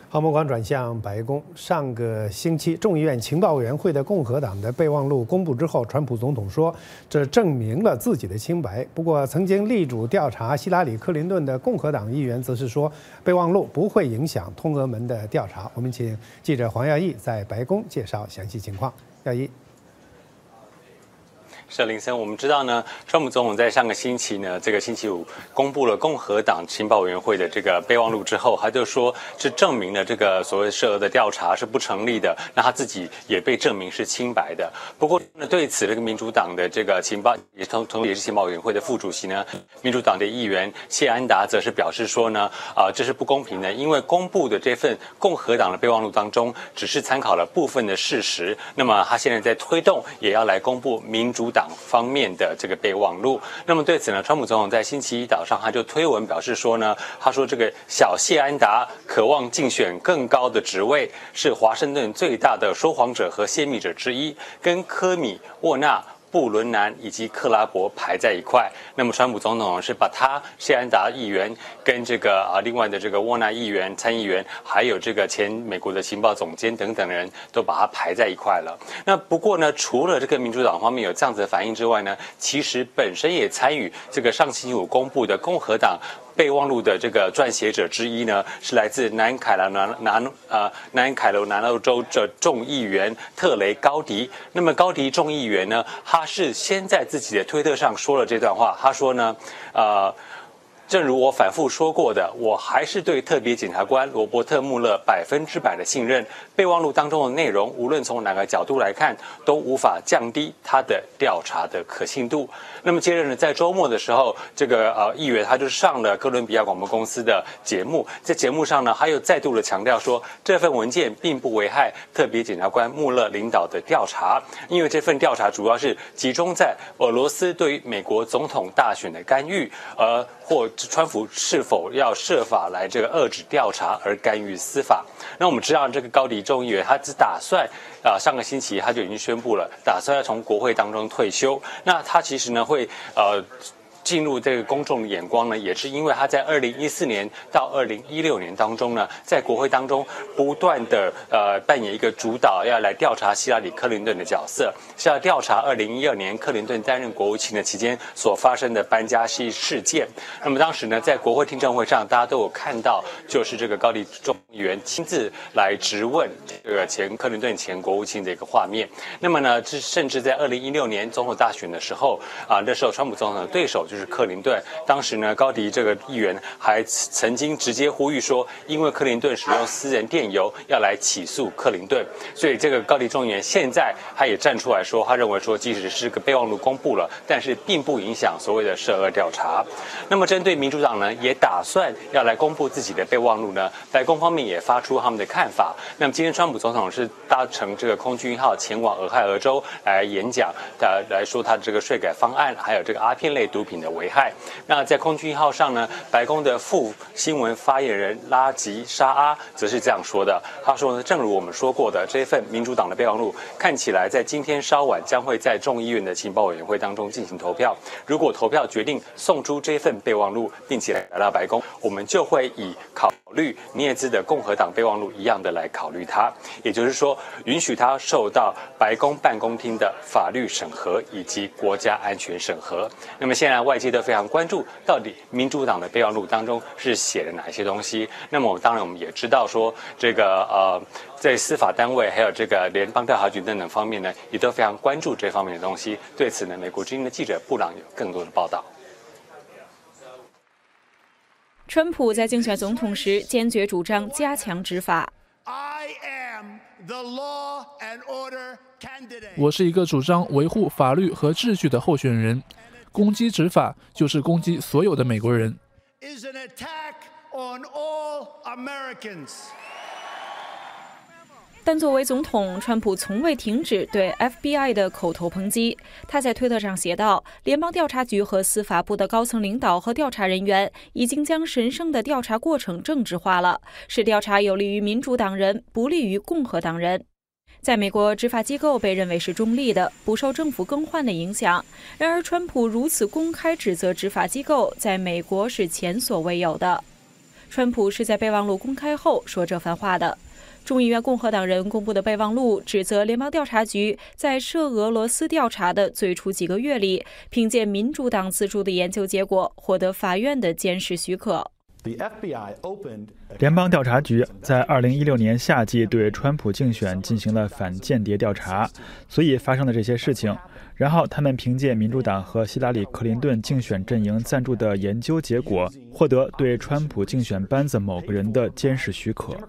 好，目光转向白宫。上个星期，众议院情报委员会的共和党的备忘录公布之后，川普总统说，这证明了自己的清白。不过，曾经力主调查希拉里·克林顿的共和党议员则是说，备忘录不会影响通俄门的调查。我们请记者黄耀义在白宫介绍详细情况。耀义。 是林森，我们知道呢，川普总统在上个星期呢，这个星期五公布了共和党情报委员会的这个备忘录之后，他就说是证明了这个所谓涉俄的调查是不成立的，那他自己也被证明是清白的。不过呢，对此这个民主党的这个情报同时也是情报委员会的副主席呢，民主党的议员谢安达则是表示说呢，这是不公平的，因为公布的这份共和党的备忘录当中只是参考了部分的事实，那么他现在在推动也要来公布民主党方面的这个备忘录。那么对此呢，川普总统在星期一早上他就推文表示说呢，他说这个小谢安达渴望竞选更高的职位，是华盛顿最大的说谎者和泄密者之一，跟科米、沃纳、布伦南以及克拉伯排在一块。那么川普总统是把他谢安达议员跟这个另外的这个沃纳议员、参议员，还有这个前美国的情报总监等等的人都把他排在一块了。那不过呢，除了这个民主党方面有这样子的反应之外呢，其实本身也参与这个上星期五公布的共和党备忘录的这个撰写者之一呢，是来自南卡罗来纳州的众议员特雷高迪。那么高迪众议员呢，他是先在自己的推特上说了这段话，他说呢，正如我反复说过的，我还是对特别检察官罗伯特·穆勒100%的信任。备忘录当中的内容，无论从哪个角度来看，都无法降低他的调查的可信度。那么接着呢，在周末的时候，这个议员他就上了哥伦比亚广播公司的节目，在节目上呢，他又再度的强调说，这份文件并不危害特别检察官穆勒领导的调查，因为这份调查主要是集中在俄罗斯对于美国总统大选的干预，或川普是否要设法来这个遏制调查而干预司法。那我们知道这个高迪众议员他只打算上个星期他就已经宣布了，打算要从国会当中退休。那他其实呢会进入这个公众的眼光呢，也是因为他在2014年到2016年当中呢，在国会当中不断的扮演一个主导，要来调查希拉里·克林顿的角色，是要调查2012年克林顿担任国务卿的期间所发生的班加西事件。那么当时呢，在国会听证会上，大家都有看到，就是这个高迪众议员亲自来质问这个克林顿前国务卿的一个画面。那么呢，甚至在2016年总统大选的时候那时候川普总统的对手就是克林顿，当时呢，高迪这个议员还曾经直接呼吁说，因为克林顿使用私人电邮，要来起诉克林顿。所以这个高迪众议员现在他也站出来说，他认为说，即使是个备忘录公布了，但是并不影响所谓的涉俄调查。那么针对民主党呢，也打算要来公布自己的备忘录呢，白宫方面也发出他们的看法。那么今天川普总统是搭乘这个空军一号前往俄亥俄州来演讲，来说他的这个税改方案，还有这个阿片类毒品的危害。那在空军一号上呢，白宫的副新闻发言人拉吉沙阿则是这样说的，他说呢，正如我们说过的，这份民主党的备忘录看起来在今天稍晚将会在众议院的情报委员会当中进行投票。如果投票决定送出这份备忘录，并且来到白宫，我们就会以考虑涅兹的共和党备忘录一样的来考虑它，也就是说，允许它受到白宫办公厅的法律审核以及国家安全审核。那么现在外界都非常关注，到底民主党的备忘录当中是写了哪一些东西？那么当然我们也知道说，这个在司法单位还有这个联邦调查局等等方面呢，也都非常关注这方面的东西。对此呢，美国之音的记者布朗有更多的报道。 川普在竞选总统时坚决主张加强执法。 我是一个主张维护法律和秩序的候选人。攻击执法就是攻击所有的美国人。 但作为总统，川普从未停止对 FBI 的口头抨击。他在推特上写道，联邦调查局和司法部的高层领导和调查人员已经将神圣的调查过程政治化了，使调查有利于民主党人，不利于共和党人。在美国，执法机构被认为是中立的，不受政府更换的影响。然而，川普如此公开指责执法机构，在美国是前所未有的。 川普是在备忘录公开后说这番话的。众议院共和党人公布的备忘录指责联邦调查局在涉俄罗斯调查的最初几个月里，凭借民主党资助的研究结果获得法院的监视许可。 联邦调查局在2016年夏季对川普竞选进行了反间谍调查，所以发生了这些事情。然后他们凭借民主党和希拉里·克林顿竞选阵营赞助的研究结果，获得对川普竞选班子某个人的监视许可。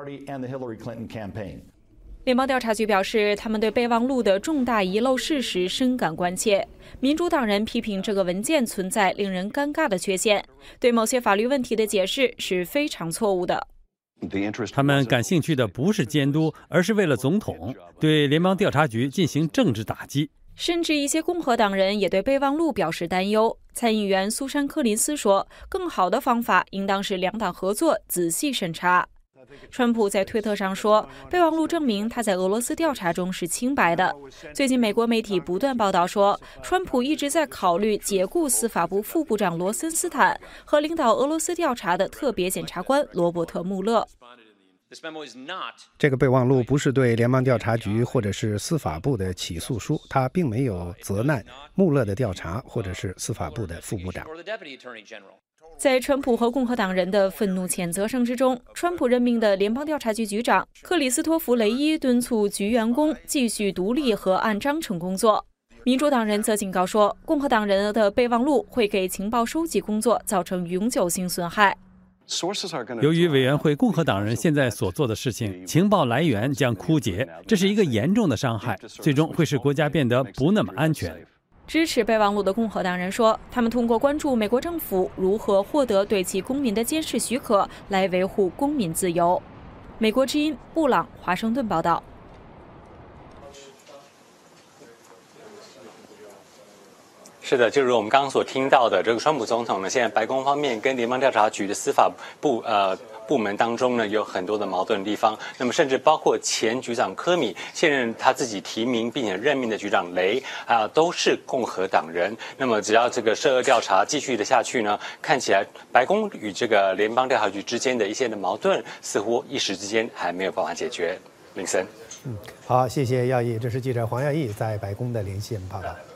联邦调查局表示，他们对备忘录的重大遗漏事实深感关切。民主党人批评这个文件存在令人尴尬的缺陷，对某些法律问题的解释是非常错误的。 他们感兴趣的不是监督，而是为了总统对联邦调查局进行政治打击。 甚至一些共和党人也对备忘录表示担忧。参议员苏珊·柯林斯说，更好的方法应当是两党合作，仔细审查。川普在推特上说，备忘录证明他在俄罗斯调查中是清白的。最近美国媒体不断报道说，川普一直在考虑解雇司法部副部长罗森斯坦和领导俄罗斯调查的特别检察官罗伯特·穆勒。 这个备忘录不是对联邦调查局或者是司法部的起诉书，它并没有责难穆勒的调查或者是司法部的副部长。 在川普和共和党人的愤怒谴责声之中，川普任命的联邦调查局局长克里斯托弗·雷伊敦促局员工继续独立和按章程工作。民主党人则警告说，共和党人的备忘录会给情报收集工作造成永久性损害。 由于委员会共和党人现在所做的事情，情报来源将枯竭，这是一个严重的伤害，最终会使国家变得不那么安全。 支持备忘录的共和党人说，他们通过关注美国政府如何获得对其公民的监视许可来维护公民自由。美国之音布朗华盛顿报道。 是的，就如我们刚刚所听到的，这个川普总统呢，现在白宫方面跟联邦调查局的司法部门当中呢，有很多的矛盾的地方。那么，甚至包括前局长科米，现任他自己提名并且任命的局长雷都是共和党人。那么，只要这个涉俄调查继续的下去呢，看起来白宫与这个联邦调查局之间的一些的矛盾，似乎一时之间还没有办法解决。林森， 好，谢谢耀义，这是记者黄耀义在白宫的连线报道。